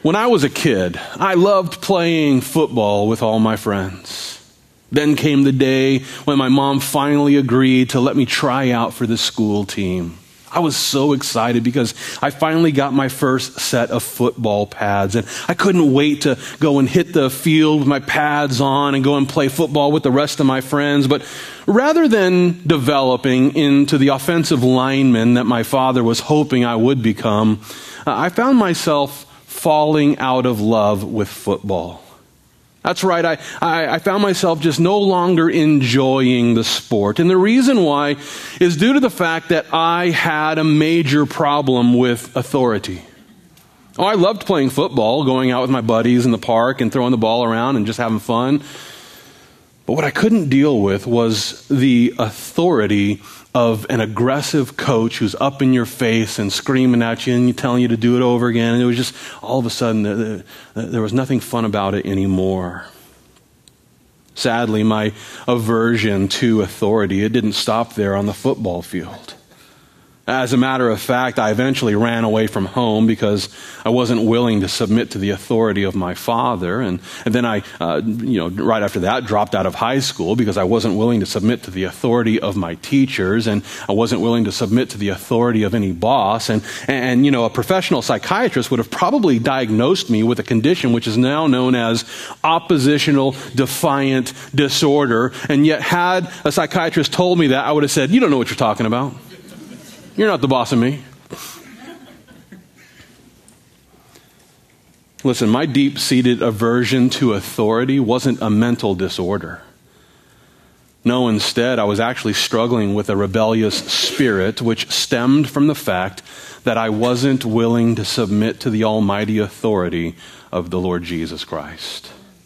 When I was a kid, I loved playing football with all my friends. Then came the day when my mom finally agreed to let me try out for the school team. I was so excited because I finally got my first set of football pads, and I couldn't wait to go and hit the field with my pads on and go and play football with the rest of my friends. But rather than developing into the offensive lineman that my father was hoping I would become, I found myself falling out of love with football. That's right, I found myself just no longer enjoying the sport. And the reason why is due to the fact that I had a major problem with authority. Oh, I loved playing football, going out with my buddies in the park and throwing the ball around and just having fun. But what I couldn't deal with was the authority of an aggressive coach who's up in your face and screaming at you and telling you to do it over again. And it was just, all of a sudden, there was nothing fun about it anymore. Sadly, my aversion to authority, it didn't stop there on the football field. As a matter of fact, I eventually ran away from home because I wasn't willing to submit to the authority of my father. And then I, right after that, dropped out of high school because I wasn't willing to submit to the authority of my teachers, and I wasn't willing to submit to the authority of any boss. And a professional psychiatrist would have probably diagnosed me with a condition which is now known as oppositional defiant disorder. And yet, had a psychiatrist told me that, I would have said, "You don't know what you're talking about. You're not the boss of me." Listen, my deep-seated aversion to authority wasn't a mental disorder. No, instead, I was actually struggling with a rebellious spirit which stemmed from the fact that I wasn't willing to submit to the almighty authority of the Lord Jesus Christ.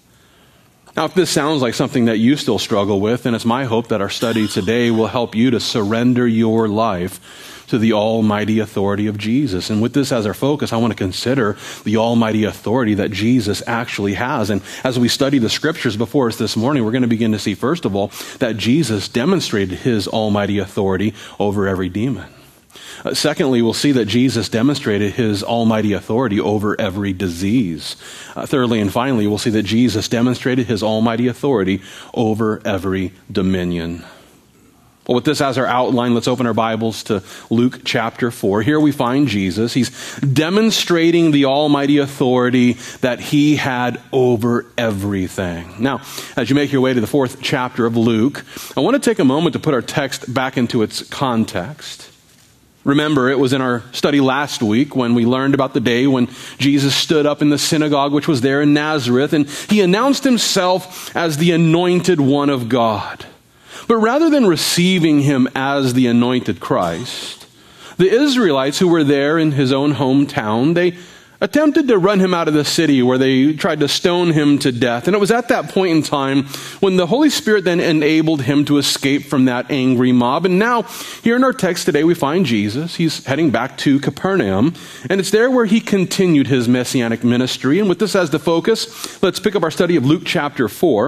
Now, if this sounds like something that you still struggle with, then it's my hope that our study today will help you to surrender your life to the almighty authority of Jesus. And with this as our focus, I want to consider the almighty authority that Jesus actually has. And as we study the scriptures before us this morning, we're going to begin to see, first of all, that Jesus demonstrated his almighty authority over every demon. Secondly, we'll see that Jesus demonstrated his almighty authority over every disease. Thirdly and finally, we'll see that Jesus demonstrated his almighty authority over every dominion. Well, with this as our outline, let's open our Bibles to Luke chapter 4. Here we find Jesus. He's demonstrating the almighty authority that he had over everything. Now, as you make your way to the 4th chapter of Luke, I want to take a moment to put our text back into its context. Remember, it was in our study last week when we learned about the day when Jesus stood up in the synagogue which was there in Nazareth, and he announced himself as the anointed one of God. But rather than receiving him as the anointed Christ, the Israelites who were there in his own hometown, they attempted to run him out of the city, where they tried to stone him to death. And it was at that point in time when the Holy Spirit then enabled him to escape from that angry mob. And now, here in our text today, we find Jesus. He's heading back to Capernaum, and it's there where he continued his messianic ministry. And with this as the focus, let's pick up our study of Luke chapter 4.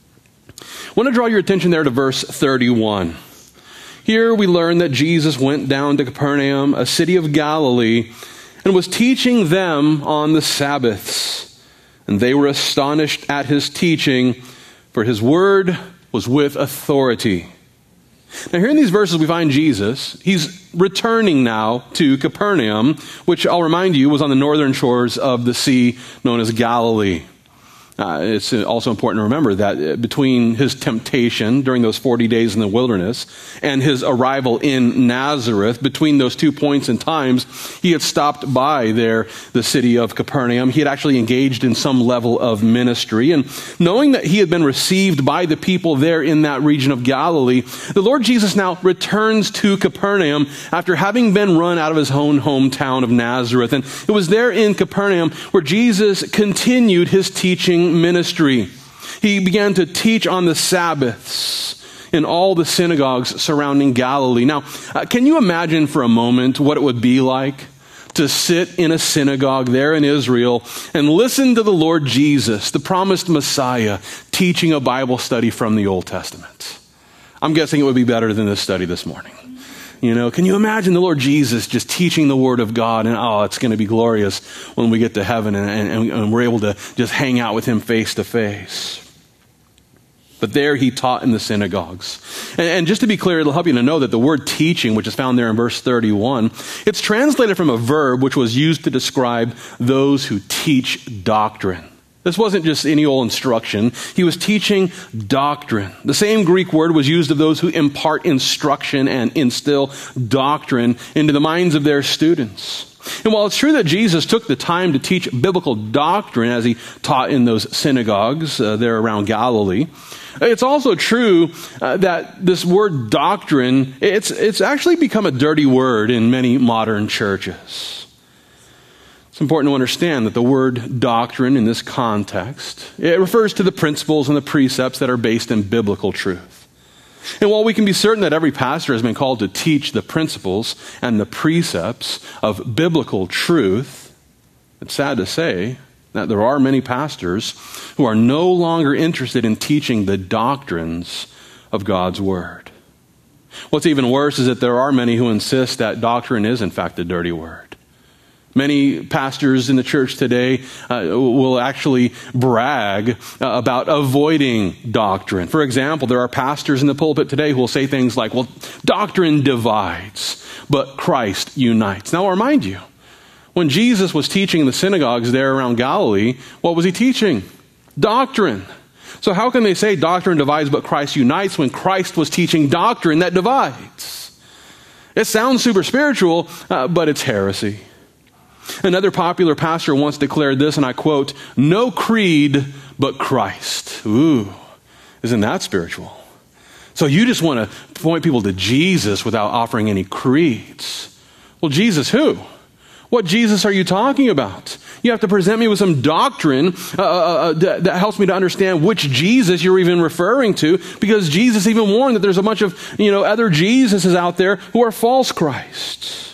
I want to draw your attention there to verse 31. Here we learn that Jesus went down to Capernaum, a city of Galilee, and was teaching them on the Sabbaths. And they were astonished at his teaching, for his word was with authority. Now, here in these verses, we find Jesus. He's returning now to Capernaum, which I'll remind you was on the northern shores of the sea known as Galilee. It's also important to remember that between his temptation during those 40 days in the wilderness and his arrival in Nazareth, between those 2 points in times, he had stopped by there, the city of Capernaum. He had actually engaged in some level of ministry. And knowing that he had been received by the people there in that region of Galilee, the Lord Jesus now returns to Capernaum after having been run out of his own hometown of Nazareth. And it was there in Capernaum where Jesus continued his teaching ministry. He began to teach on the Sabbaths in all the synagogues surrounding Galilee. Now, can you imagine for a moment what it would be like to sit in a synagogue there in Israel and listen to the Lord Jesus, the promised Messiah, teaching a Bible study from the Old Testament? I'm guessing it would be better than this study this morning. Can you imagine the Lord Jesus just teaching the Word of God? And it's going to be glorious when we get to heaven and we're able to just hang out with him face to face. But there he taught in the synagogues. And just to be clear, it'll help you to know that the word teaching, which is found there in verse 31, it's translated from a verb which was used to describe those who teach doctrine. This wasn't just any old instruction. He was teaching doctrine. The same Greek word was used of those who impart instruction and instill doctrine into the minds of their students. And while it's true that Jesus took the time to teach biblical doctrine as he taught in those synagogues there around Galilee, it's also true that this word doctrine, it's actually become a dirty word in many modern churches. It's important to understand that the word doctrine in this context, it refers to the principles and the precepts that are based in biblical truth. And while we can be certain that every pastor has been called to teach the principles and the precepts of biblical truth, it's sad to say that there are many pastors who are no longer interested in teaching the doctrines of God's Word. What's even worse is that there are many who insist that doctrine is in fact a dirty word. Many pastors in the church today will actually brag about avoiding doctrine. For example, there are pastors in the pulpit today who will say things like, well, doctrine divides, but Christ unites. Now, I'll remind you, when Jesus was teaching in the synagogues there around Galilee, what was he teaching? Doctrine. So how can they say doctrine divides, but Christ unites when Christ was teaching doctrine that divides? It sounds super spiritual, but it's heresy. Another popular pastor once declared this, and I quote, "No creed but Christ." Ooh, isn't that spiritual? So you just want to point people to Jesus without offering any creeds. Well, Jesus who? What Jesus are you talking about? You have to present me with some doctrine that helps me to understand which Jesus you're even referring to, because Jesus even warned that there's a bunch of other Jesuses out there who are false Christs.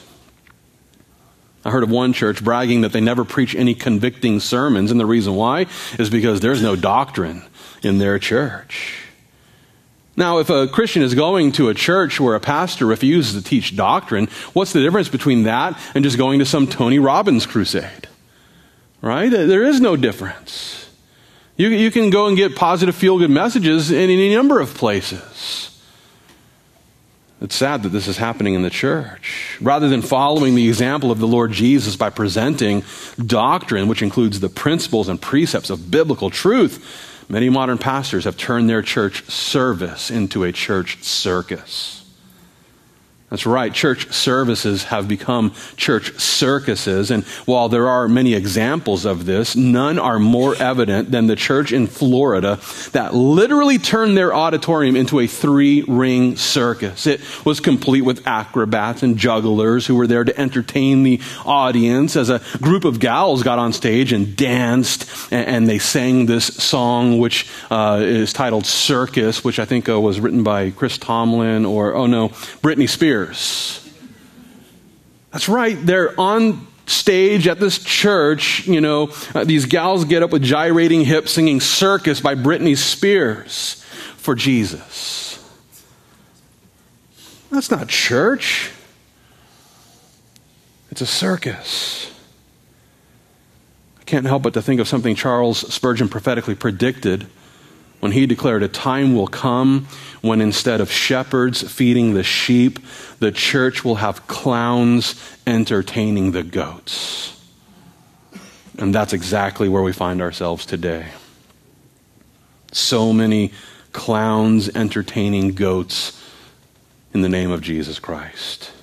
I heard of one church bragging that they never preach any convicting sermons, and the reason why is because there's no doctrine in their church. Now, if a Christian is going to a church where a pastor refuses to teach doctrine, what's the difference between that and just going to some Tony Robbins crusade? Right? There is no difference. You can go and get positive feel-good messages in any number of places. It's sad that this is happening in the church. Rather than following the example of the Lord Jesus by presenting doctrine, which includes the principles and precepts of biblical truth, many modern pastors have turned their church service into a church circus. That's right, church services have become church circuses, and while there are many examples of this, none are more evident than the church in Florida that literally turned their auditorium into a 3-ring circus. It was complete with acrobats and jugglers who were there to entertain the audience as a group of gals got on stage and danced, and they sang this song which is titled Circus, which I think was written by Chris Tomlin Britney Spears. That's right. They're on stage at this church. These gals get up with gyrating hips singing Circus by Britney Spears for Jesus. That's not church. It's a circus. I can't help but to think of something Charles Spurgeon prophetically predicted when he declared a time will come when instead of shepherds feeding the sheep, the church will have clowns entertaining the goats. And that's exactly where we find ourselves today. So many clowns entertaining goats in the name of Jesus Christ.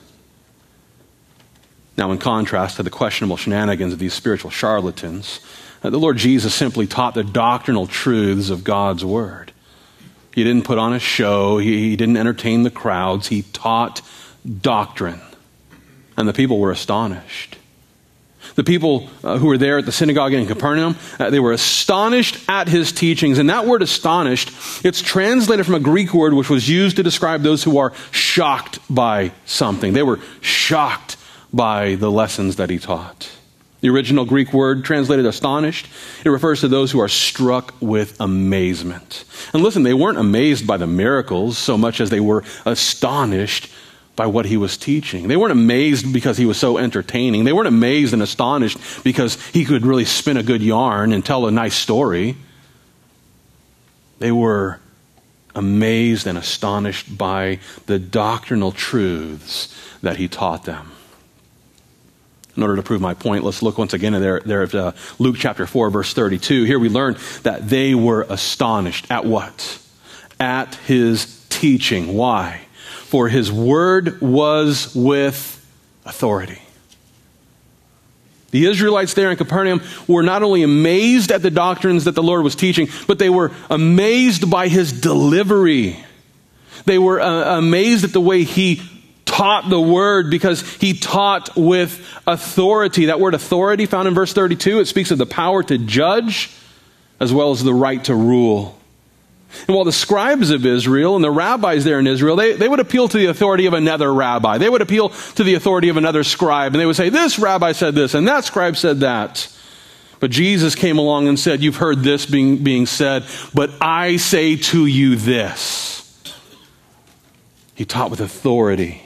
Now, in contrast to the questionable shenanigans of these spiritual charlatans, the Lord Jesus simply taught the doctrinal truths of God's Word. He didn't put on a show. He didn't entertain the crowds. He taught doctrine. And the people were astonished. The people who were there at the synagogue in Capernaum, they were astonished at his teachings. And that word astonished, it's translated from a Greek word which was used to describe those who are shocked by something. They were shocked by the lessons that he taught. The original Greek word translated astonished, it refers to those who are struck with amazement. And listen, they weren't amazed by the miracles so much as they were astonished by what he was teaching. They weren't amazed because he was so entertaining. They weren't amazed and astonished because he could really spin a good yarn and tell a nice story. They were amazed and astonished by the doctrinal truths that he taught them. In order to prove my point, let's look once again there at Luke chapter 4, verse 32. Here we learn that they were astonished at what? At his teaching. Why? For his word was with authority. The Israelites there in Capernaum were not only amazed at the doctrines that the Lord was teaching, but they were amazed by his delivery. They were amazed at the way he taught the word, because he taught with authority. That word authority found in verse 32, it speaks of the power to judge as well as the right to rule. And while the scribes of Israel and the rabbis there in Israel, they would appeal to the authority of another rabbi. They would appeal to the authority of another scribe. And they would say, this rabbi said this and that scribe said that. But Jesus came along and said, you've heard this being said, but I say to you this. He taught with authority.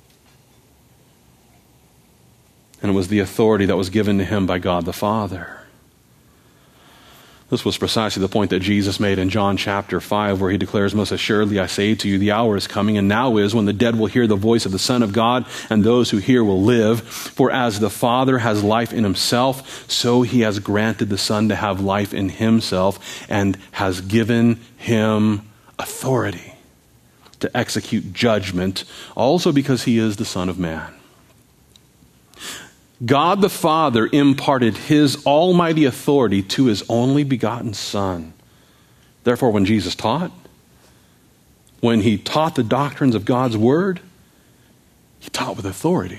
And it was the authority that was given to him by God the Father. This was precisely the point that Jesus made in John chapter 5, where he declares, most assuredly I say to you, the hour is coming, and now is, when the dead will hear the voice of the Son of God, and those who hear will live. For as the Father has life in himself, so he has granted the Son to have life in himself, and has given him authority to execute judgment, also because he is the Son of Man. God the Father imparted his almighty authority to his only begotten Son. Therefore, when Jesus taught, when he taught the doctrines of God's word, he taught with authority.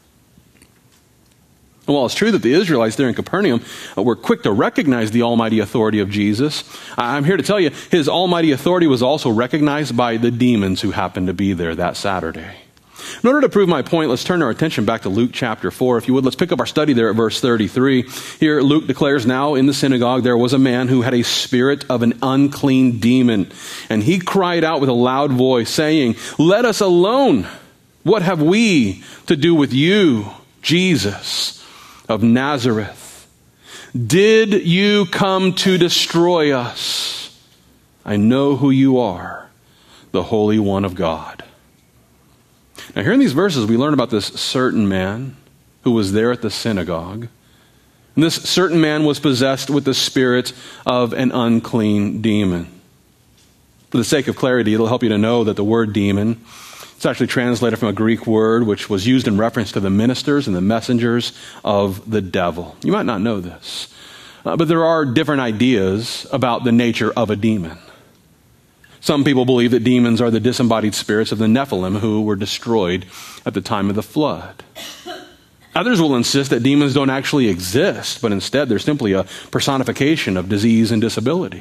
And while it's true that the Israelites there in Capernaum were quick to recognize the almighty authority of Jesus, I'm here to tell you, his almighty authority was also recognized by the demons who happened to be there that Saturday. In order to prove my point, let's turn our attention back to Luke chapter 4. If you would, let's pick up our study there at verse 33. Here, Luke declares, now in the synagogue there was a man who had a spirit of an unclean demon. And he cried out with a loud voice, saying, let us alone. What have we to do with you, Jesus of Nazareth? Did you come to destroy us? I know who you are, the Holy One of God. Now, here in these verses, we learn about this certain man who was there at the synagogue. And this certain man was possessed with the spirit of an unclean demon. For the sake of clarity, it'll help you to know that the word demon, it's actually translated from a Greek word which was used in reference to the ministers and the messengers of the devil. You might not know this, but there are different ideas about the nature of a demon. Some people believe that demons are the disembodied spirits of the Nephilim who were destroyed at the time of the flood. Others will insist that demons don't actually exist, but instead they're simply a personification of disease and disability.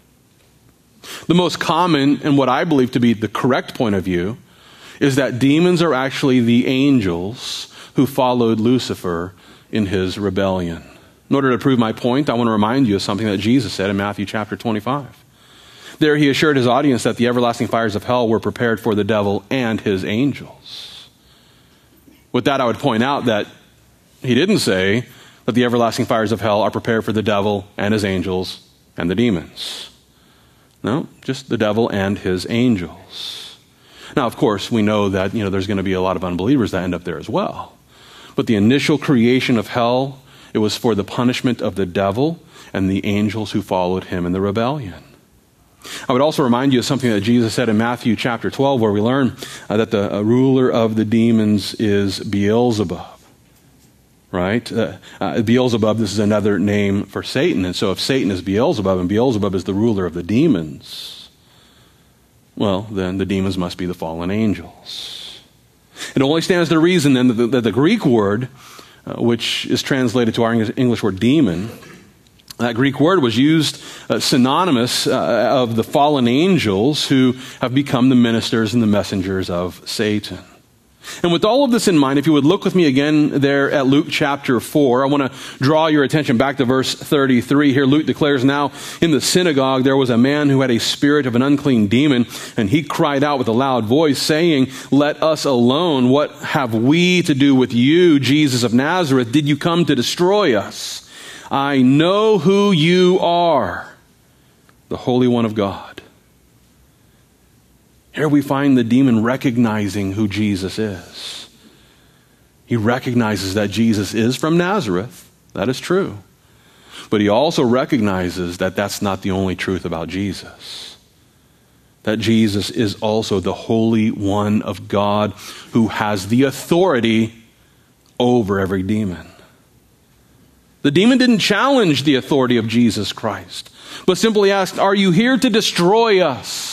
The most common and what I believe to be the correct point of view is that demons are actually the angels who followed Lucifer in his rebellion. In order to prove my point, I want to remind you of something that Jesus said in Matthew chapter 25. There he assured his audience that the everlasting fires of hell were prepared for the devil and his angels. With that, I would point out that he didn't say that the everlasting fires of hell are prepared for the devil and his angels and the demons. No, just the devil and his angels. Now, of course, we know that there's going to be a lot of unbelievers that end up there as well. But the initial creation of hell, it was for the punishment of the devil and the angels who followed him in the rebellion. I would also remind you of something that Jesus said in Matthew chapter 12, where we learn that the ruler of the demons is Beelzebub. Right? Beelzebub, this is another name for Satan. And so if Satan is Beelzebub and Beelzebub is the ruler of the demons, well, then the demons must be the fallen angels. It only stands to reason then that the Greek word, which is translated to our English word demon, that Greek word was used synonymous of the fallen angels who have become the ministers and the messengers of Satan. And with all of this in mind, if you would look with me again there at Luke chapter 4, I want to draw your attention back to verse 33. Here Luke declares, "Now in the synagogue there was a man who had a spirit of an unclean demon, and he cried out with a loud voice, saying, 'Let us alone. What have we to do with you, Jesus of Nazareth? Did you come to destroy us? I know who you are, the Holy One of God.'" Here we find the demon recognizing who Jesus is. He recognizes that Jesus is from Nazareth. That is true. But he also recognizes that that's not the only truth about Jesus. That Jesus is also the Holy One of God who has the authority over every demon. The demon didn't challenge the authority of Jesus Christ, but simply asked, "Are you here to destroy us?"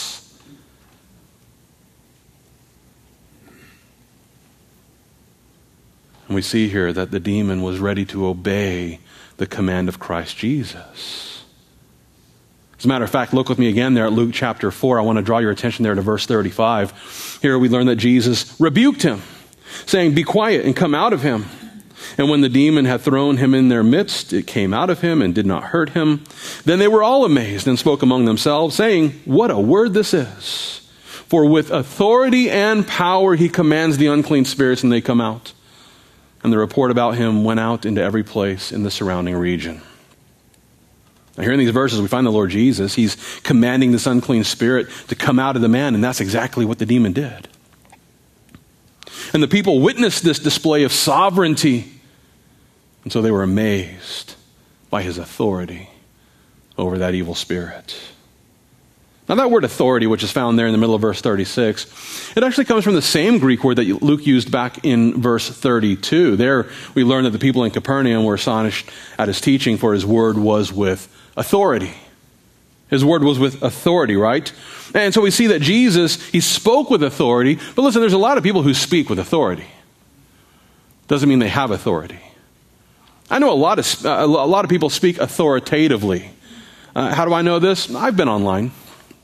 And we see here that the demon was ready to obey the command of Christ Jesus. As a matter of fact, look with me again there at Luke chapter 4. I want to draw your attention there to verse 35. Here we learn that Jesus rebuked him, saying, "Be quiet and come out of him." And when the demon had thrown him in their midst, it came out of him and did not hurt him. Then they were all amazed and spoke among themselves, saying, "What a word this is! For with authority and power he commands the unclean spirits, and they come out." And the report about him went out into every place in the surrounding region. Now here in these verses, we find the Lord Jesus. He's commanding this unclean spirit to come out of the man, and that's exactly what the demon did. And the people witnessed this display of sovereignty, and so they were amazed by his authority over that evil spirit. Now that word authority, which is found there in the middle of verse 36, it actually comes from the same Greek word that Luke used back in verse 32. There we learn that the people in Capernaum were astonished at his teaching, for his word was with authority. His word was with authority, right? And so we see that Jesus, he spoke with authority. But listen, there's a lot of people who speak with authority. Doesn't mean they have authority. I know a lot of people speak authoritatively. How do I know this? I've been online.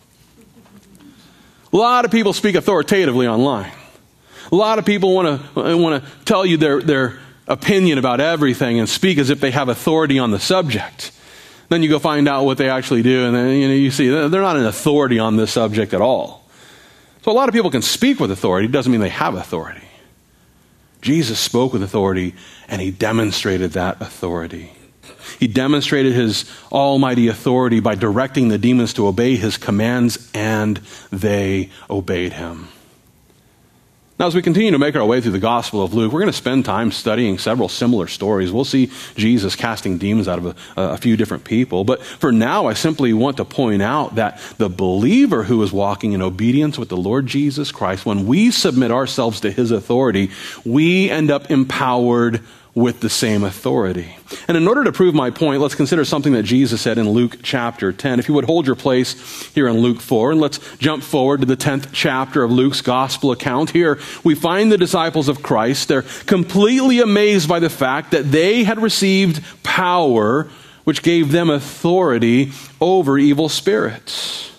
A lot of people speak authoritatively online. A lot of people want to tell you their opinion about everything and speak as if they have authority on the subject. Then you go find out what they actually do, and then you see they're not an authority on this subject at all. So a lot of people can speak with authority. It doesn't mean they have authority. Jesus spoke with authority, and he demonstrated that authority. He demonstrated his almighty authority by directing the demons to obey his commands, and they obeyed him. Now, as we continue to make our way through the Gospel of Luke, we're going to spend time studying several similar stories. We'll see Jesus casting demons out of a few different people. But for now, I simply want to point out that the believer who is walking in obedience with the Lord Jesus Christ, when we submit ourselves to his authority, we end up empowered with the same authority. And in order to prove my point, let's consider something that Jesus said in Luke chapter 10. If you would hold your place here in Luke 4, and let's jump forward to the 10th chapter of Luke's gospel account. Here we find the disciples of Christ. They're completely amazed by the fact that they had received power, which gave them authority over evil spirits.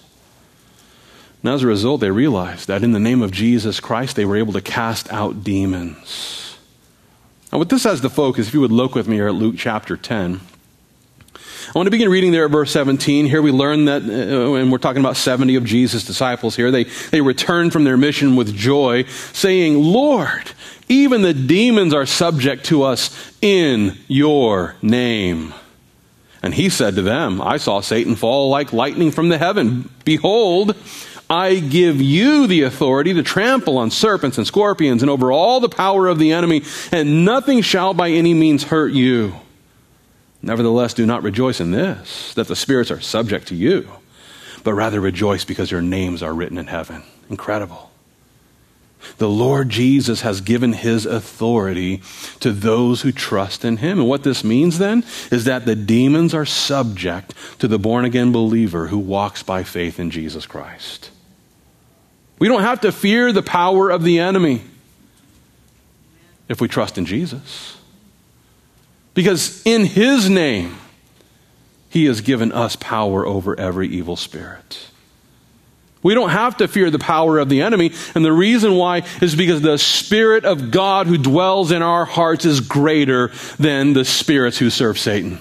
And as a result, they realized that in the name of Jesus Christ, they were able to cast out demons. Now, with this as the focus, if you would look with me here at Luke chapter 10, I want to begin reading there at verse 17. Here we learn that, and we're talking about 70 of Jesus' disciples here, they returned from their mission with joy, saying, "Lord, even the demons are subject to us in your name." And he said to them, "I saw Satan fall like lightning from the heaven. Behold, I give you the authority to trample on serpents and scorpions and over all the power of the enemy, and nothing shall by any means hurt you. Nevertheless, do not rejoice in this, that the spirits are subject to you, but rather rejoice because your names are written in heaven." Incredible. The Lord Jesus has given his authority to those who trust in him. And what this means then is that the demons are subject to the born-again believer who walks by faith in Jesus Christ. We don't have to fear the power of the enemy if we trust in Jesus. Because in his name, he has given us power over every evil spirit. We don't have to fear the power of the enemy. And the reason why is because the Spirit of God who dwells in our hearts is greater than the spirits who serve Satan.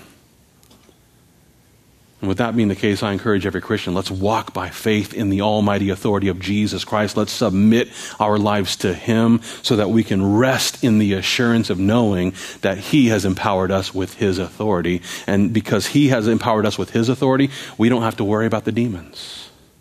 And with that being the case, I encourage every Christian, let's walk by faith in the almighty authority of Jesus Christ. Let's submit our lives to Him so that we can rest in the assurance of knowing that He has empowered us with His authority. And because He has empowered us with His authority, we don't have to worry about the demons.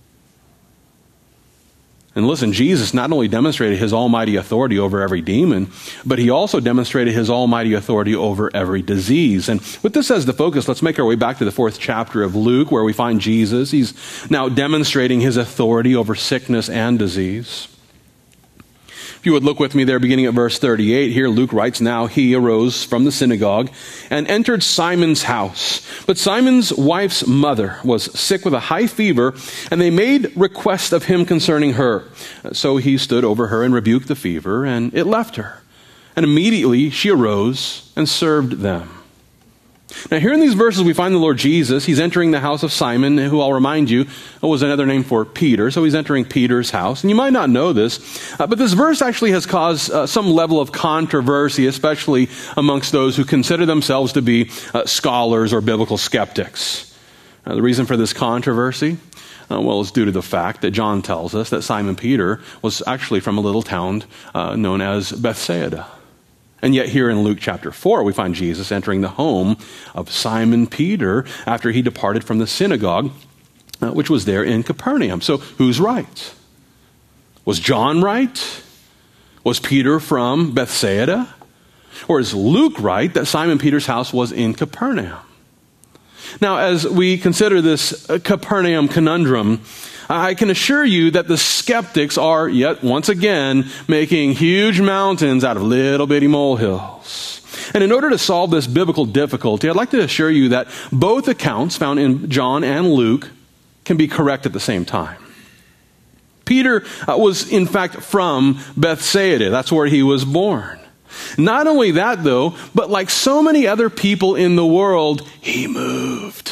And listen, Jesus not only demonstrated His almighty authority over every demon, but He also demonstrated His almighty authority over every disease. And with this as the focus, let's make our way back to the 4th chapter of Luke, where we find Jesus. He's now demonstrating His authority over sickness and disease. If you would look with me there, beginning at verse 38, here Luke writes, "Now he arose from the synagogue and entered Simon's house. But Simon's wife's mother was sick with a high fever, and they made request of him concerning her. So he stood over her and rebuked the fever, and it left her. And immediately she arose and served them." Now here in these verses we find the Lord Jesus. He's entering the house of Simon, who I'll remind you was another name for Peter. So he's entering Peter's house. And you might not know this, but this verse actually has caused some level of controversy, especially amongst those who consider themselves to be scholars or biblical skeptics. The reason for this controversy? Well, it's due to the fact that John tells us that Simon Peter was actually from a little town known as Bethsaida. And yet here in Luke chapter 4, we find Jesus entering the home of Simon Peter after he departed from the synagogue, which was there in Capernaum. So who's right? Was John right? Was Peter from Bethsaida? Or is Luke right that Simon Peter's house was in Capernaum? Now, as we consider this Capernaum conundrum, I can assure you that the skeptics are, yet once again, making huge mountains out of little bitty molehills. And in order to solve this biblical difficulty, I'd like to assure you that both accounts found in John and Luke can be correct at the same time. Peter was in fact from Bethsaida. That's where he was born. Not only that though, but like so many other people in the world, he moved.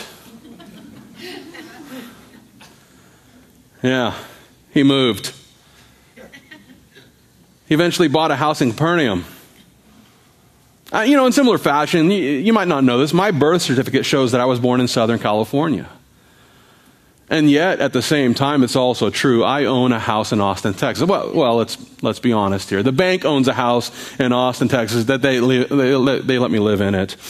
Yeah, he moved. He eventually bought a house in Capernaum. In similar fashion, you might not know this, my birth certificate shows that I was born in Southern California. And yet, at the same time, it's also true, I own a house in Austin, Texas. Well, let's be honest here. The bank owns a house in Austin, Texas, that they let me live in it.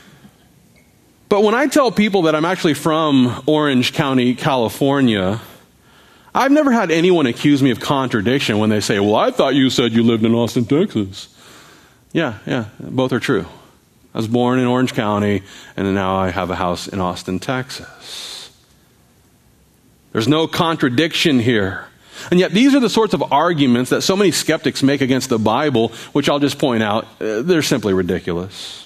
But when I tell people that I'm actually from Orange County, California, I've never had anyone accuse me of contradiction when they say, "Well, I thought you said you lived in Austin, Texas." Yeah, both are true. I was born in Orange County, and now I have a house in Austin, Texas. There's no contradiction here. And yet these are the sorts of arguments that so many skeptics make against the Bible, which I'll just point out, they're simply ridiculous.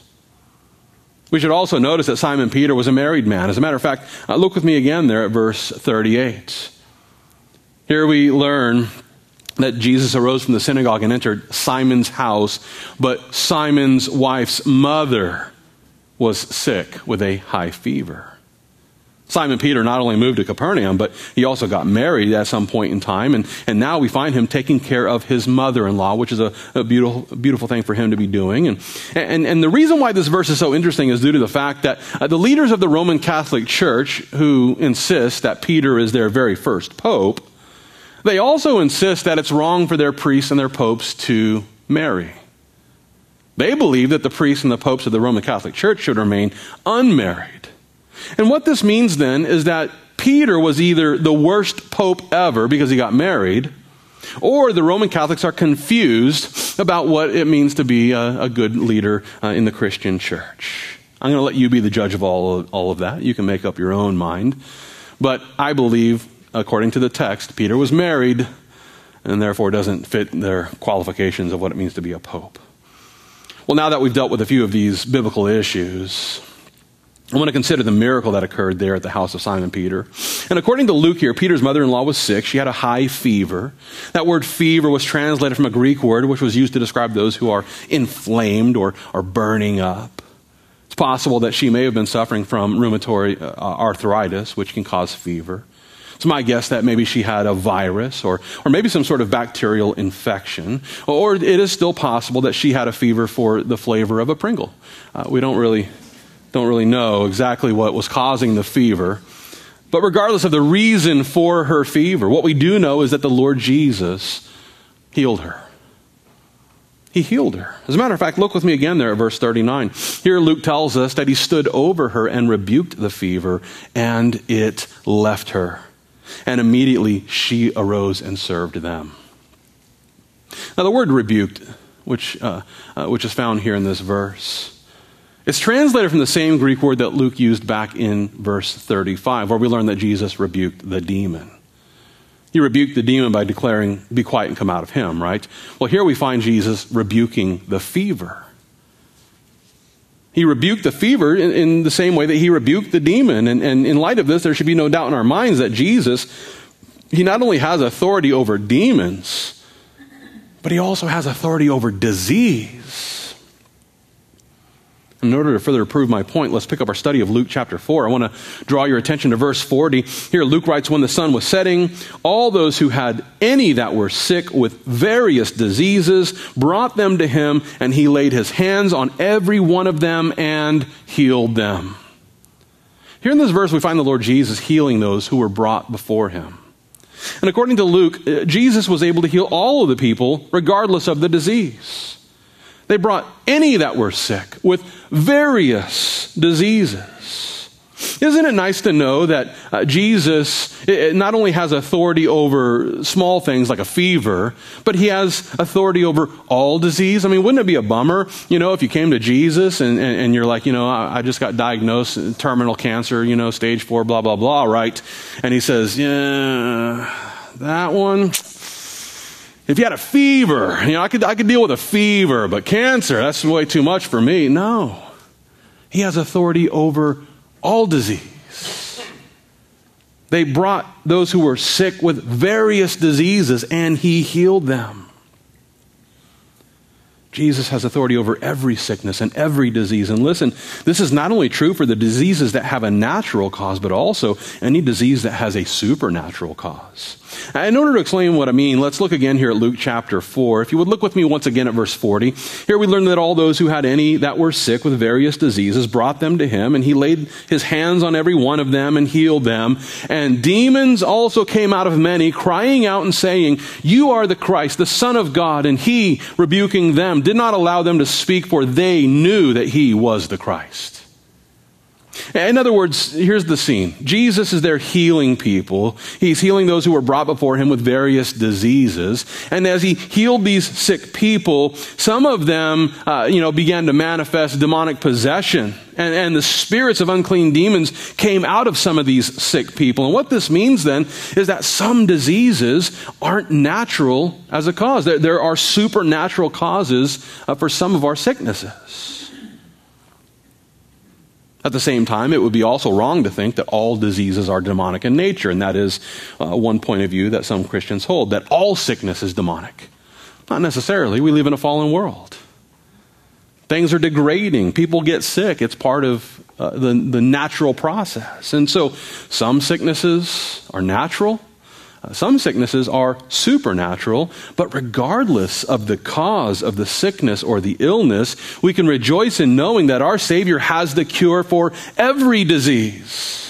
We should also notice that Simon Peter was a married man. As a matter of fact, look with me again there at verse 38. Here we learn that Jesus arose from the synagogue and entered Simon's house, but Simon's wife's mother was sick with a high fever. Simon Peter not only moved to Capernaum, but he also got married at some point in time, and now we find him taking care of his mother-in-law, which is a beautiful thing for him to be doing. And the reason why this verse is so interesting is due to the fact that the leaders of the Roman Catholic Church, who insist that Peter is their very first pope, they also insist that it's wrong for their priests and their popes to marry. They believe that the priests and the popes of the Roman Catholic Church should remain unmarried. And what this means then is that Peter was either the worst pope ever because he got married, or the Roman Catholics are confused about what it means to be a good leader in the Christian church. I'm going to let you be the judge of all of that. You can make up your own mind. But I believe, according to the text, Peter was married and therefore doesn't fit their qualifications of what it means to be a pope. Well, now that we've dealt with a few of these biblical issues, I want to consider the miracle that occurred there at the house of Simon Peter. And according to Luke here, Peter's mother-in-law was sick. She had a high fever. That word fever was translated from a Greek word which was used to describe those who are inflamed or are burning up. It's possible that she may have been suffering from rheumatoid arthritis, which can cause fever. It's my guess that maybe she had a virus or maybe some sort of bacterial infection, or it is still possible that she had a fever for the flavor of a Pringle. We don't really know exactly what was causing the fever. But regardless of the reason for her fever, what we do know is that the Lord Jesus healed her. He healed her. As a matter of fact, look with me again there at verse 39. Here Luke tells us that he stood over her and rebuked the fever, and it left her. And immediately she arose and served them. Now the word rebuked, which is found here in this verse, it's translated from the same Greek word that Luke used back in verse 35, where we learn that Jesus rebuked the demon. He rebuked the demon by declaring, "Be quiet and come out of him," right? Well, here we find Jesus rebuking the fever. He rebuked the fever in the same way that he rebuked the demon. And in light of this, there should be no doubt in our minds that Jesus, he not only has authority over demons, but he also has authority over disease. In order to further prove my point, let's pick up our study of Luke chapter 4. I want to draw your attention to verse 40. Here Luke writes, "When the sun was setting, all those who had any that were sick with various diseases brought them to him, and he laid his hands on every one of them and healed them." Here in this verse, we find the Lord Jesus healing those who were brought before him. And according to Luke, Jesus was able to heal all of the people regardless of the disease. They brought any that were sick with various diseases. Isn't it nice to know that Jesus not only has authority over small things like a fever, but he has authority over all disease? I mean, wouldn't it be a bummer, if you came to Jesus and you're like, I just got diagnosed with terminal cancer, stage 4, blah, blah, blah, right? And he says, yeah, that one, if you had a fever, I could deal with a fever, but cancer, that's way too much for me. No. He has authority over all disease. They brought those who were sick with various diseases, and he healed them. Jesus has authority over every sickness and every disease. And listen, this is not only true for the diseases that have a natural cause, but also any disease that has a supernatural cause. In order to explain what I mean, let's look again here at Luke chapter 4. If you would look with me once again at verse 40. Here we learn that all those who had any that were sick with various diseases brought them to him, and he laid his hands on every one of them and healed them. And demons also came out of many, crying out and saying, "You are the Christ, the Son of God." And he, rebuking them, did not allow them to speak, for they knew that he was the Christ. In other words, here's the scene. Jesus is there healing people. He's healing those who were brought before him with various diseases. And as he healed these sick people, some of them, began to manifest demonic possession. And the spirits of unclean demons came out of some of these sick people. And what this means then is that some diseases aren't natural as a cause. There are supernatural causes for some of our sicknesses. At the same time, it would be also wrong to think that all diseases are demonic in nature, and that is one point of view that some Christians hold, that all sickness is demonic. Not necessarily. We live in a fallen world. Things are degrading. People get sick. It's part of the natural process. And so some sicknesses are natural. Some sicknesses are supernatural, but regardless of the cause of the sickness or the illness, we can rejoice in knowing that our Savior has the cure for every disease.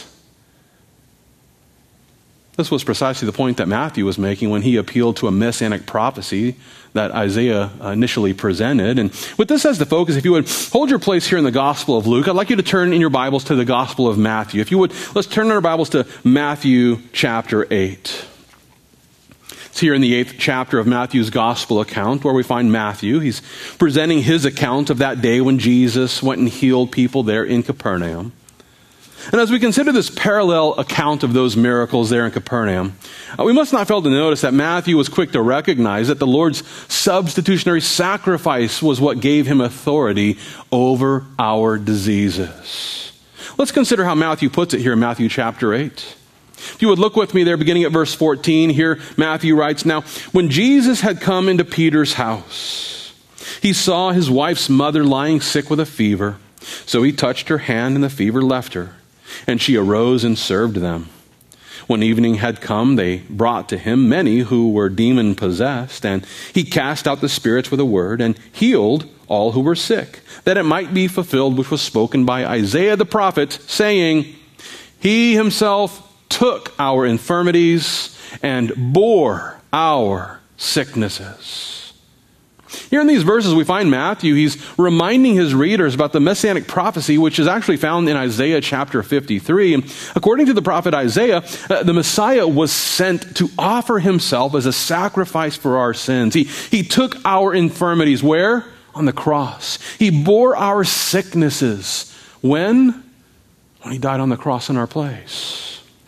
This was precisely the point that Matthew was making when he appealed to a messianic prophecy that Isaiah initially presented. And with this as the focus, if you would hold your place here in the Gospel of Luke, I'd like you to turn in your Bibles to the Gospel of Matthew. If you would, let's turn our Bibles to Matthew chapter 8. It's here in the 8th chapter of Matthew's gospel account where we find Matthew. He's presenting his account of that day when Jesus went and healed people there in Capernaum. And as we consider this parallel account of those miracles there in Capernaum, we must not fail to notice that Matthew was quick to recognize that the Lord's substitutionary sacrifice was what gave him authority over our diseases. Let's consider how Matthew puts it here in Matthew chapter 8. If you would look with me there, beginning at verse 14, here Matthew writes, "Now, when Jesus had come into Peter's house, he saw his wife's mother lying sick with a fever. So he touched her hand, and the fever left her, and she arose and served them. When evening had come, they brought to him many who were demon-possessed, and he cast out the spirits with a word and healed all who were sick, that it might be fulfilled which was spoken by Isaiah the prophet, saying, He himself took our infirmities and bore our sicknesses. Here in these verses we find Matthew, he's reminding his readers about the messianic prophecy, which is actually found in Isaiah chapter 53. And according to the prophet Isaiah, the Messiah was sent to offer himself as a sacrifice for our sins. He took our infirmities. Where? On the cross. He bore our sicknesses. When? When he died on the cross in our place.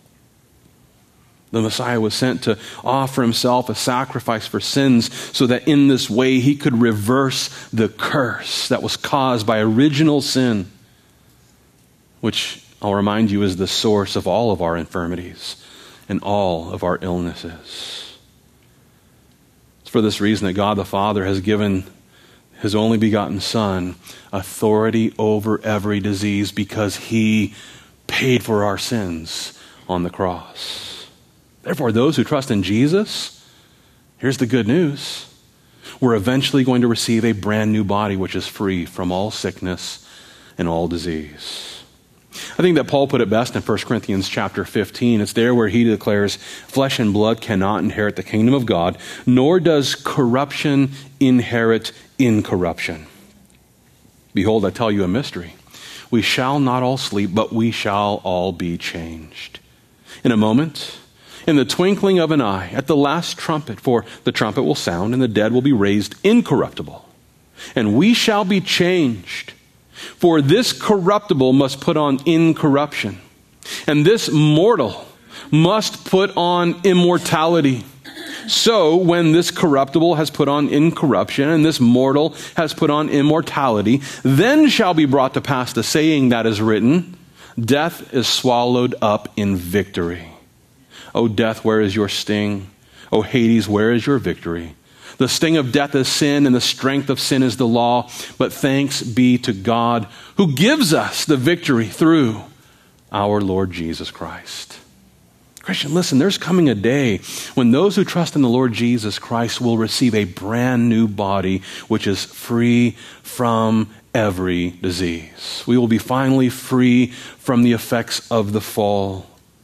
The Messiah was sent to offer himself a sacrifice for sins so that in this way he could reverse the curse that was caused by original sin, which I'll remind you is the source of all of our infirmities and all of our illnesses. It's for this reason that God the Father has given his only begotten Son authority over every disease, because he paid for our sins on the cross. Therefore, those who trust in Jesus, here's the good news. We're eventually going to receive a brand new body which is free from all sickness and all disease. I think that Paul put it best in 1 Corinthians chapter 15. It's there where he declares, flesh and blood cannot inherit the kingdom of God, nor does corruption inherit incorruption. Behold, I tell you a mystery. We shall not all sleep, but we shall all be changed. In a moment, in the twinkling of an eye, at the last trumpet, for the trumpet will sound, and the dead will be raised incorruptible, and we shall be changed. For this corruptible must put on incorruption, and this mortal must put on immortality. So when this corruptible has put on incorruption, and this mortal has put on immortality, then shall be brought to pass the saying that is written, Death is swallowed up in victory. O death, where is your sting? O Hades, where is your victory? The sting of death is sin, and the strength of sin is the law. But thanks be to God who gives us the victory through our Lord Jesus Christ. Christian, listen, there's coming a day when those who trust in the Lord Jesus Christ will receive a brand new body which is free from every disease. We will be finally free from the effects of the fall.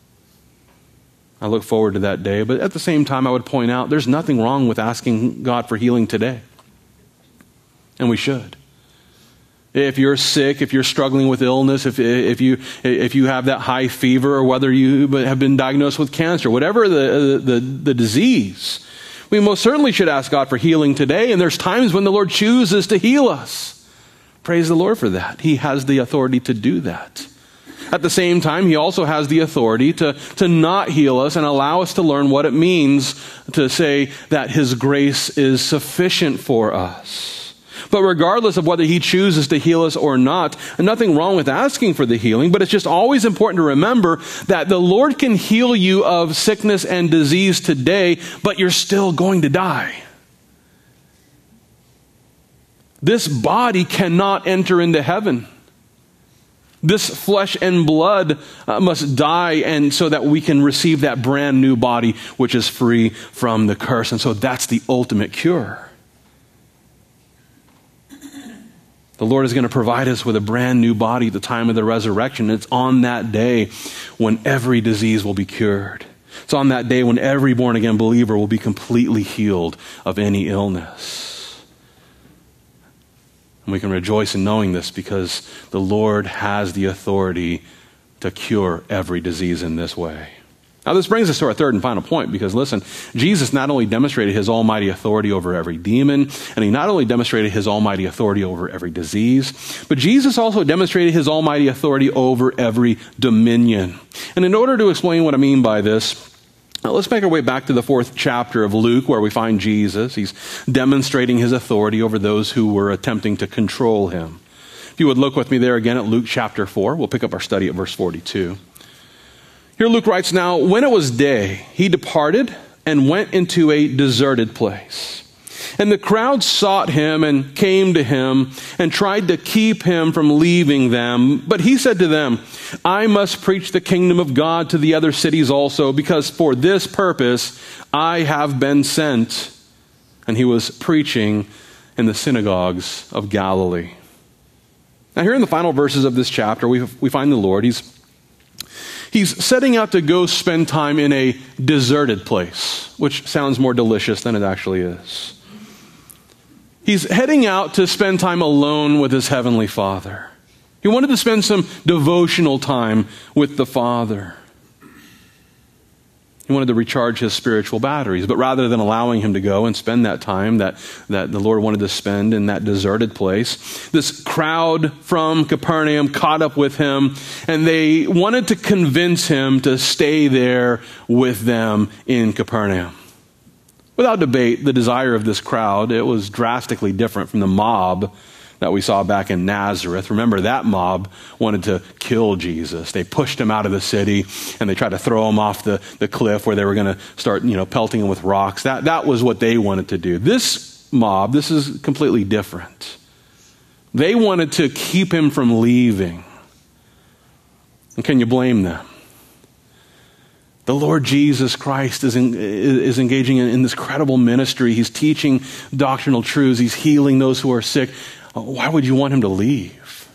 I look forward to that day, but at the same time I would point out there's nothing wrong with asking God for healing today. And we should. If you're sick, if you're struggling with illness, if you have that high fever, or whether you have been diagnosed with cancer, whatever the disease, we most certainly should ask God for healing today. And there's times when the Lord chooses to heal us. Praise the Lord for that. He has the authority to do that. At the same time, he also has the authority to not heal us and allow us to learn what it means to say that his grace is sufficient for us. But regardless of whether he chooses to heal us or not, nothing wrong with asking for the healing, but it's just always important to remember that the Lord can heal you of sickness and disease today, but you're still going to die. This body cannot enter into heaven. This flesh and blood must die, and so that we can receive that brand new body which is free from the curse. And so that's the ultimate cure. The Lord is going to provide us with a brand new body at the time of the resurrection. It's on that day when every disease will be cured. It's on that day when every born-again believer will be completely healed of any illness. And we can rejoice in knowing this because the Lord has the authority to cure every disease in this way. Now this brings us to our third and final point, because listen, Jesus not only demonstrated his almighty authority over every demon, and he not only demonstrated his almighty authority over every disease, but Jesus also demonstrated his almighty authority over every dominion. And in order to explain what I mean by this, let's make our way back to the 4th chapter of Luke, where we find Jesus. He's demonstrating his authority over those who were attempting to control him. If you would look with me there again at Luke chapter 4, we'll pick up our study at verse 42. Here Luke writes, "Now when it was day, he departed and went into a deserted place. And the crowd sought him and came to him and tried to keep him from leaving them. But he said to them, I must preach the kingdom of God to the other cities also, because for this purpose I have been sent. And he was preaching in the synagogues of Galilee. Now here in the final verses of this chapter, we find the Lord. He's setting out to go spend time in a deserted place, which sounds more delicious than it actually is. He's heading out to spend time alone with his heavenly Father. He wanted to spend some devotional time with the Father. He wanted to recharge his spiritual batteries. But rather than allowing him to go and spend that time that the Lord wanted to spend in that deserted place, this crowd from Capernaum caught up with him, and they wanted to convince him to stay there with them in Capernaum. Without debate, the desire of this crowd, it was drastically different from the mob that we saw back in Nazareth. Remember, that mob wanted to kill Jesus. They pushed him out of the city, and they tried to throw him off the cliff where they were going to start, pelting him with rocks. That was what they wanted to do. This mob, this is completely different. They wanted to keep him from leaving. And can you blame them? The Lord Jesus Christ is engaging in this credible ministry. He's teaching doctrinal truths. He's healing those who are sick. Why would you want him to leave?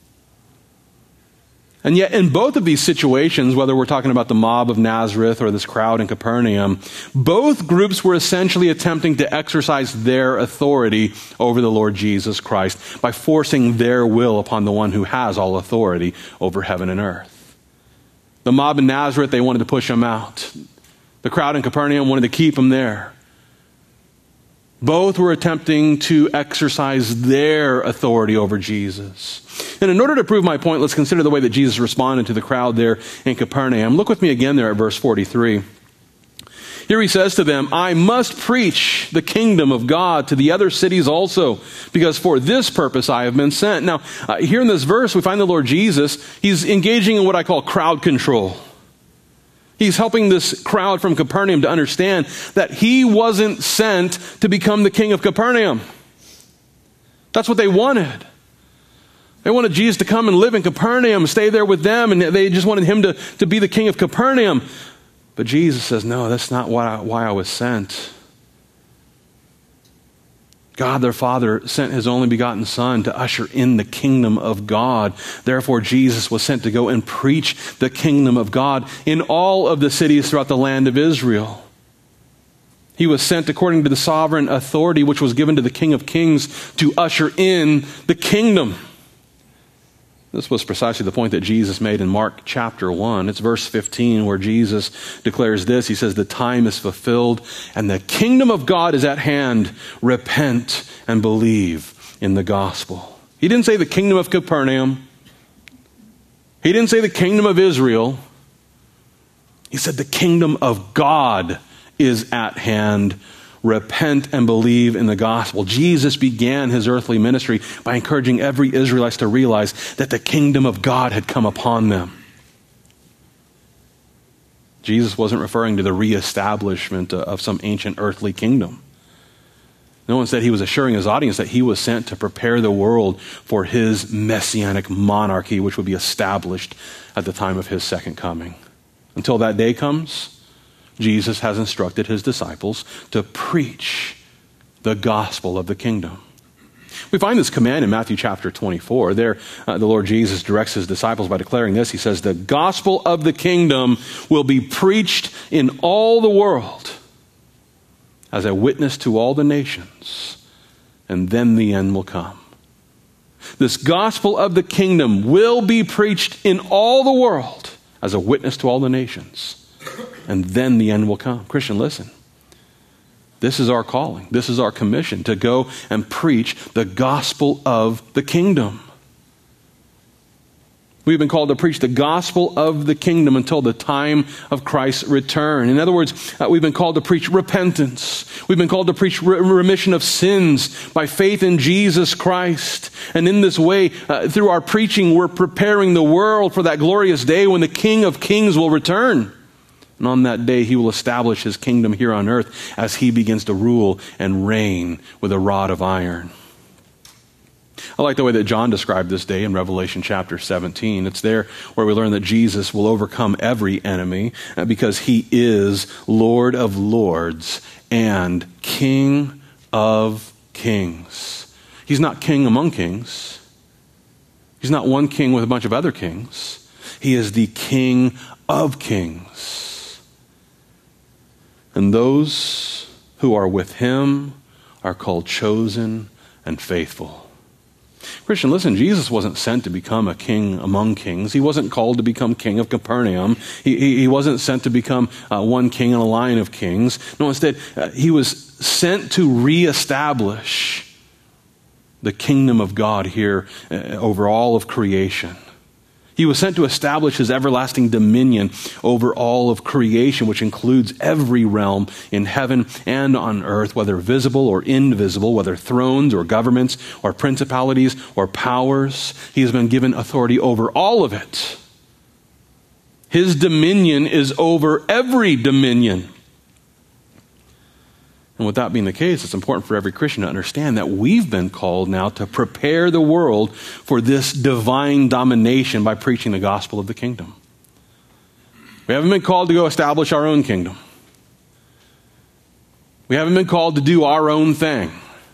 And yet in both of these situations, whether we're talking about the mob of Nazareth or this crowd in Capernaum, both groups were essentially attempting to exercise their authority over the Lord Jesus Christ by forcing their will upon the one who has all authority over heaven and earth. The mob in Nazareth, they wanted to push him out. The crowd in Capernaum wanted to keep him there. Both were attempting to exercise their authority over Jesus. And in order to prove my point, let's consider the way that Jesus responded to the crowd there in Capernaum. Look with me again there at verse 43. Here he says to them, I must preach the kingdom of God to the other cities also, because for this purpose I have been sent. Now, here in this verse, we find the Lord Jesus, he's engaging in what I call crowd control. He's helping this crowd from Capernaum to understand that he wasn't sent to become the king of Capernaum. That's what they wanted. They wanted Jesus to come and live in Capernaum, stay there with them, and they just wanted him to be the king of Capernaum. But Jesus says, no, that's not why I was sent. God, their Father, sent his only begotten Son to usher in the kingdom of God. Therefore, Jesus was sent to go and preach the kingdom of God in all of the cities throughout the land of Israel. He was sent according to the sovereign authority which was given to the King of Kings to usher in the kingdom. This was precisely the point that Jesus made in Mark chapter 1. It's verse 15 where Jesus declares this. He says, the time is fulfilled and the kingdom of God is at hand. Repent and believe in the gospel. He didn't say the kingdom of Capernaum. He didn't say the kingdom of Israel. He said the kingdom of God is at hand. Repent and believe in the gospel. Jesus began his earthly ministry by encouraging every Israelite to realize that the kingdom of God had come upon them. Jesus wasn't referring to the reestablishment of some ancient earthly kingdom. No, instead he was assuring his audience that he was sent to prepare the world for his messianic monarchy, which would be established at the time of his second coming. Until that day comes, Jesus has instructed his disciples to preach the gospel of the kingdom. We find this command in Matthew chapter 24. There, the Lord Jesus directs his disciples by declaring this. He says, the gospel of the kingdom will be preached in all the world as a witness to all the nations, and then the end will come. This gospel of the kingdom will be preached in all the world as a witness to all the nations. And then the end will come. Christian, listen. This is our calling. This is our commission to go and preach the gospel of the kingdom. We've been called to preach the gospel of the kingdom until the time of Christ's return. In other words, we've been called to preach repentance. We've been called to preach remission of sins by faith in Jesus Christ. And in this way, through our preaching, we're preparing the world for that glorious day when the King of Kings will return. And on that day, he will establish his kingdom here on earth as he begins to rule and reign with a rod of iron. I like the way that John described this day in Revelation chapter 17. It's there where we learn that Jesus will overcome every enemy because he is Lord of lords and King of kings. He's not king among kings. He's not one king with a bunch of other kings. He is the King of kings. And those who are with him are called chosen and faithful. Christian, listen, Jesus wasn't sent to become a king among kings. He wasn't called to become king of Capernaum. He wasn't sent to become one king in a line of kings. No, instead, he was sent to reestablish the kingdom of God here over all of creation. He was sent to establish his everlasting dominion over all of creation, which includes every realm in heaven and on earth, whether visible or invisible, whether thrones or governments or principalities or powers. He has been given authority over all of it. His dominion is over every dominion. And with that being the case, it's important for every Christian to understand that we've been called now to prepare the world for this divine domination by preaching the gospel of the kingdom. We haven't been called to go establish our own kingdom. We haven't been called to do our own thing.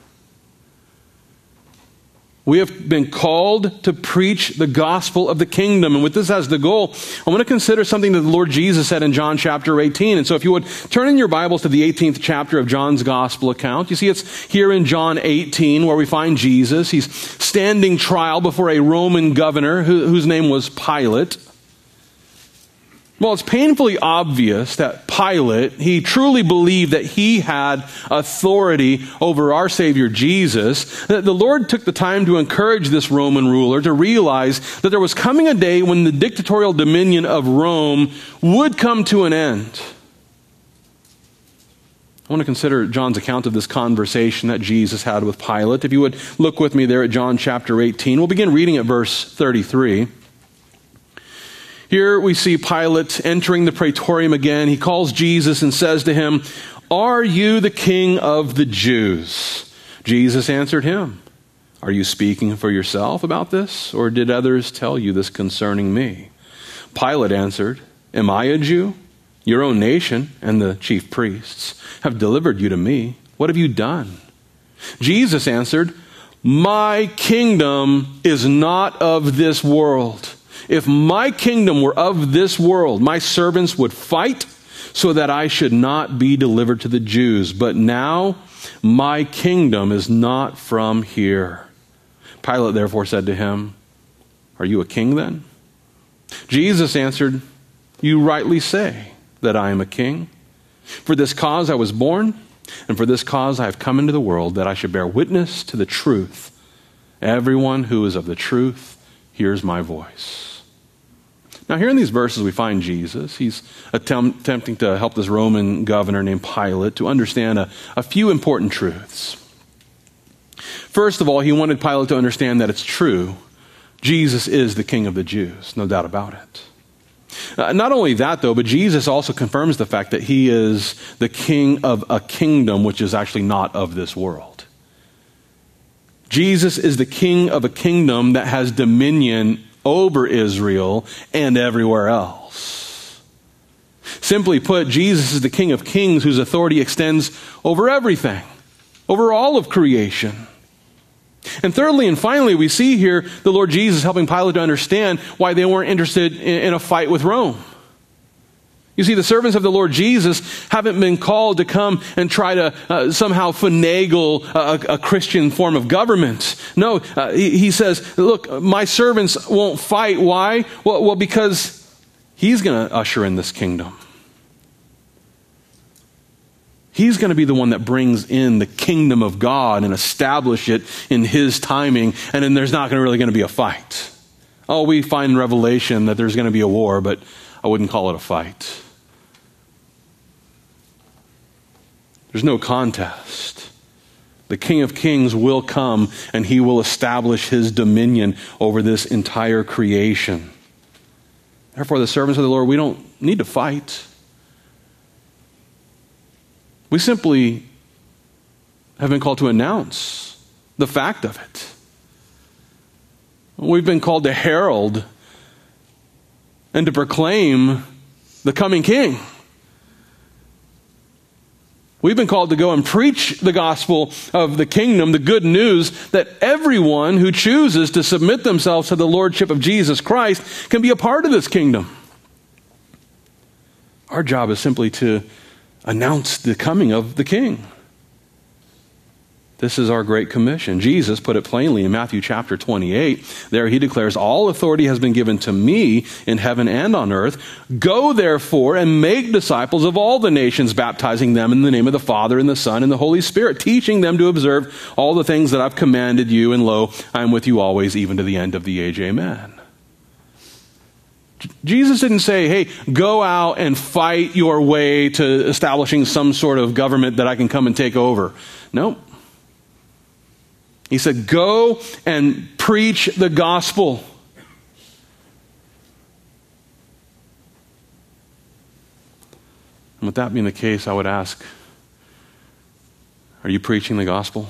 We have been called to preach the gospel of the kingdom. And with this as the goal, I want to consider something that the Lord Jesus said in John chapter 18. And so if you would turn in your Bibles to the 18th chapter of John's gospel account. You see it's here in John 18 where we find Jesus. He's standing trial before a Roman governor whose name was Pilate. Well, it's painfully obvious that Pilate, he truly believed that he had authority over our Savior Jesus. That the Lord took the time to encourage this Roman ruler to realize that there was coming a day when the dictatorial dominion of Rome would come to an end. I want to consider John's account of this conversation that Jesus had with Pilate. If you would look with me there at John chapter 18, we'll begin reading at verse 33. Here we see Pilate entering the praetorium again. He calls Jesus and says to him, "Are you the king of the Jews?" Jesus answered him, "Are you speaking for yourself about this, or did others tell you this concerning me?" Pilate answered, "Am I a Jew? Your own nation and the chief priests have delivered you to me. What have you done?" Jesus answered, "My kingdom is not of this world. If my kingdom were of this world, my servants would fight so that I should not be delivered to the Jews. But now my kingdom is not from here." Pilate therefore said to him, "Are you a king then?" Jesus answered, "You rightly say that I am a king. For this cause I was born, and for this cause I have come into the world, that I should bear witness to the truth. Everyone who is of the truth hears my voice." Now here in these verses we find Jesus. He's attempting to help this Roman governor named Pilate to understand a few important truths. First of all, he wanted Pilate to understand that it's true. Jesus is the King of the Jews, no doubt about it. Not only that though, but Jesus also confirms the fact that he is the king of a kingdom which is actually not of this world. Jesus is the king of a kingdom that has dominion over Israel and everywhere else. Simply put, Jesus is the King of Kings whose authority extends over everything, over all of creation. And thirdly and finally, we see here the Lord Jesus helping Pilate to understand why they weren't interested in a fight with Rome. You see, the servants of the Lord Jesus haven't been called to come and try to somehow finagle a Christian form of government. No, he says, look, my servants won't fight. Why? Well, because he's going to usher in this kingdom. He's going to be the one that brings in the kingdom of God and establish it in his timing, and then there's not really going to be a fight. Oh, we find in Revelation that there's going to be a war, but I wouldn't call it a fight. There's no contest. The King of Kings will come and he will establish his dominion over this entire creation. Therefore, the servants of the Lord, we don't need to fight. We simply have been called to announce the fact of it. We've been called to herald and to proclaim the coming King. We've been called to go and preach the gospel of the kingdom, the good news that everyone who chooses to submit themselves to the lordship of Jesus Christ can be a part of this kingdom. Our job is simply to announce the coming of the King. This is our great commission. Jesus put it plainly in Matthew chapter 28. There he declares, all authority has been given to me in heaven and on earth. Go therefore and make disciples of all the nations, baptizing them in the name of the Father and the Son and the Holy Spirit, teaching them to observe all the things that I've commanded you. And lo, I am with you always, even to the end of the age. Amen. Jesus didn't say, hey, go out and fight your way to establishing some sort of government that I can come and take over. No. He said, go and preach the gospel. And with that being the case, I would ask, are you preaching the gospel?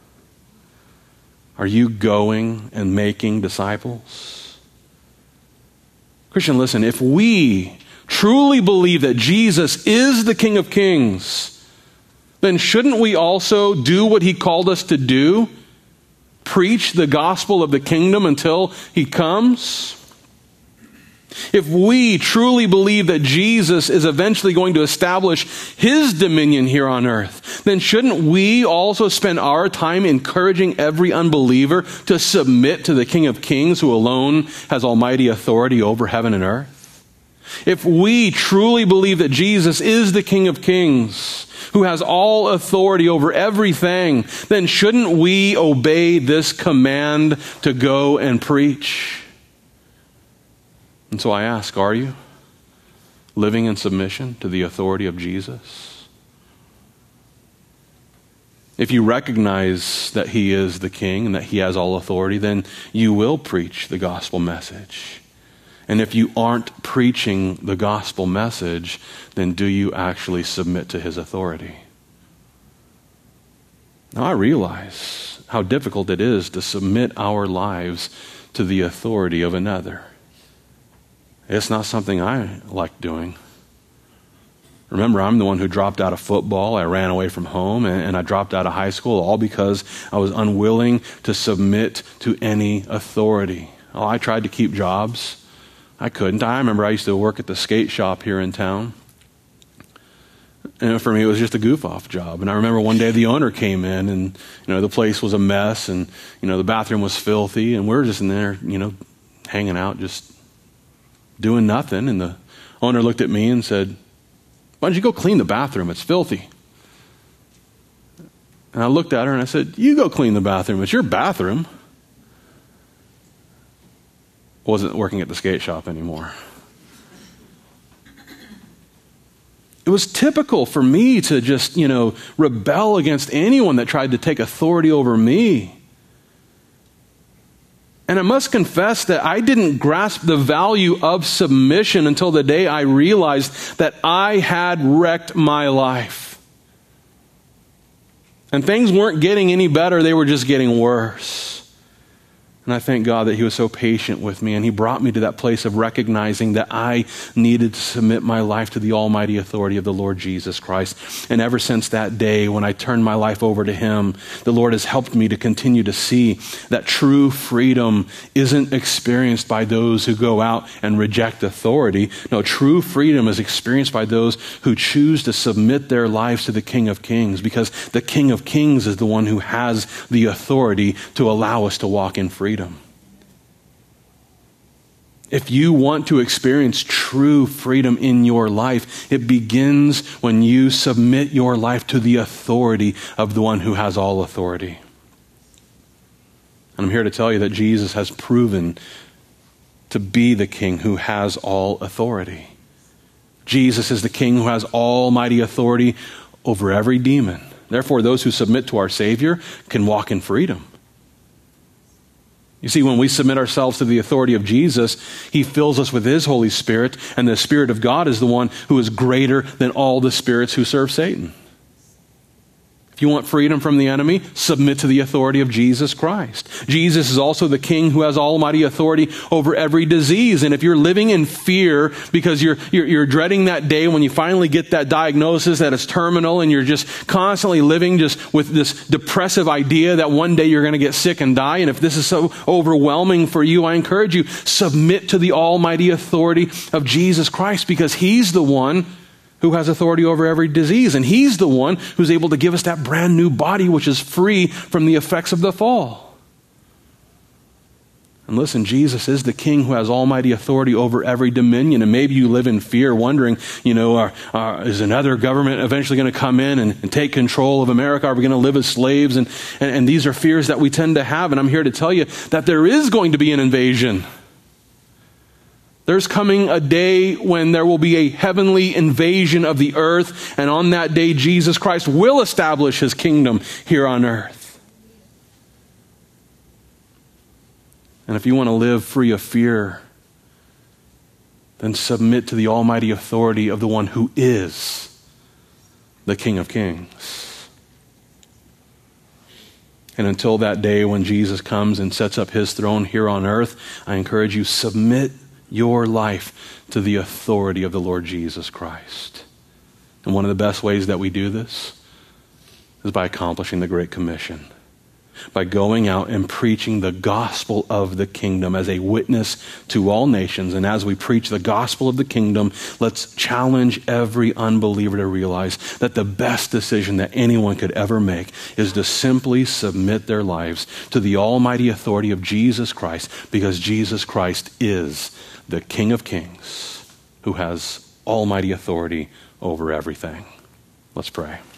Are you going and making disciples? Christian, listen, if we truly believe that Jesus is the King of Kings, then shouldn't we also do what he called us to do? Preach the gospel of the kingdom until he comes? If we truly believe that Jesus is eventually going to establish his dominion here on earth, then shouldn't we also spend our time encouraging every unbeliever to submit to the King of Kings who alone has almighty authority over heaven and earth? If we truly believe that Jesus is the King of Kings, who has all authority over everything, then shouldn't we obey this command to go and preach? And so I ask, are you living in submission to the authority of Jesus? If you recognize that he is the King and that he has all authority, then you will preach the gospel message. And if you aren't preaching the gospel message, then do you actually submit to his authority? Now, I realize how difficult it is to submit our lives to the authority of another. It's not something I like doing. Remember, I'm the one who dropped out of football. I ran away from home, and I dropped out of high school, all because I was unwilling to submit to any authority. Oh, I tried to keep jobs. I couldn't. I remember I used to work at the skate shop here in town. And for me, it was just a goof-off job. And I remember one day the owner came in, and the place was a mess, and the bathroom was filthy, and we were just in there, hanging out, just doing nothing. And the owner looked at me and said, "Why don't you go clean the bathroom? It's filthy." And I looked at her and I said, "You go clean the bathroom. It's your bathroom." Wasn't working at the skate shop anymore. It was typical for me to just, rebel against anyone that tried to take authority over me. And I must confess that I didn't grasp the value of submission until the day I realized that I had wrecked my life. And things weren't getting any better, they were just getting worse. And I thank God that he was so patient with me, and he brought me to that place of recognizing that I needed to submit my life to the almighty authority of the Lord Jesus Christ. And ever since that day, when I turned my life over to him, the Lord has helped me to continue to see that true freedom isn't experienced by those who go out and reject authority. No, true freedom is experienced by those who choose to submit their lives to the King of Kings, because the King of Kings is the one who has the authority to allow us to walk in freedom. If you want to experience true freedom in your life, it begins when you submit your life to the authority of the one who has all authority. And I'm here to tell you that Jesus has proven to be the King who has all authority. Jesus is the King who has almighty authority over every demon. Therefore, those who submit to our Savior can walk in freedom. You see, when we submit ourselves to the authority of Jesus, he fills us with his Holy Spirit, and the Spirit of God is the one who is greater than all the spirits who serve Satan. If you want freedom from the enemy, submit to the authority of Jesus Christ. Jesus is also the King who has almighty authority over every disease. And if you're living in fear because you're dreading that day when you finally get that diagnosis that it's terminal, and you're just constantly living just with this depressive idea that one day you're going to get sick and die, and if this is so overwhelming for you, I encourage you, submit to the almighty authority of Jesus Christ, because He's the one who has authority over every disease. And He's the one who's able to give us that brand new body which is free from the effects of the fall. And listen, Jesus is the King who has almighty authority over every dominion. And maybe you live in fear, wondering, is another government eventually going to come in and take control of America? Are we going to live as slaves? And these are fears that we tend to have. And I'm here to tell you that there is going to be an invasion. There's coming a day when there will be a heavenly invasion of the earth, and on that day Jesus Christ will establish His kingdom here on earth. And if you want to live free of fear, then submit to the almighty authority of the one who is the King of Kings. And until that day when Jesus comes and sets up His throne here on earth, I encourage you, submit your life to the authority of the Lord Jesus Christ. And one of the best ways that we do this is by accomplishing the Great Commission, by going out and preaching the gospel of the kingdom as a witness to all nations. And as we preach the gospel of the kingdom, let's challenge every unbeliever to realize that the best decision that anyone could ever make is to simply submit their lives to the almighty authority of Jesus Christ, because Jesus Christ is the King of Kings who has almighty authority over everything. Let's pray.